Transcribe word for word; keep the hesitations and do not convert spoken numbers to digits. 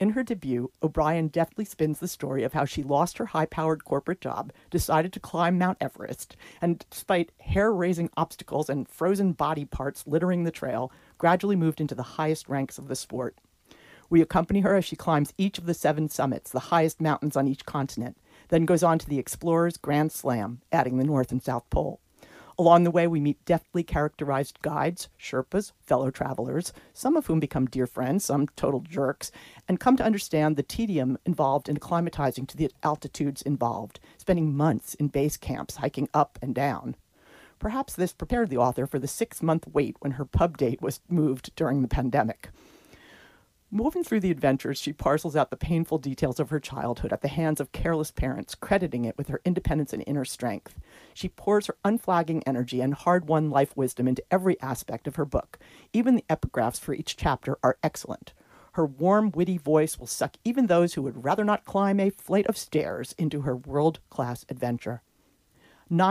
In her debut, O'Brien deftly spins the story of how she lost her high-powered corporate job, decided to climb Mount Everest, and despite hair-raising obstacles and frozen body parts littering the trail, gradually moved into the highest ranks of the sport. We accompany her as she climbs each of the seven summits, the highest mountains on each continent, then goes on to the Explorer's Grand Slam, adding the North and South Pole. Along the way, we meet deftly characterized guides, Sherpas, fellow travelers, some of whom become dear friends, some total jerks, and come to understand the tedium involved in acclimatizing to the altitudes involved, spending months in base camps hiking up and down. Perhaps this prepared the author for the six-month wait when her pub date was moved during the pandemic. Moving through the adventures, she parcels out the painful details of her childhood at the hands of careless parents, crediting it with her independence and inner strength. She pours her unflagging energy and hard-won life wisdom into every aspect of her book. Even the epigraphs for each chapter are excellent. Her warm, witty voice will suck even those who would rather not climb a flight of stairs into her world-class adventure.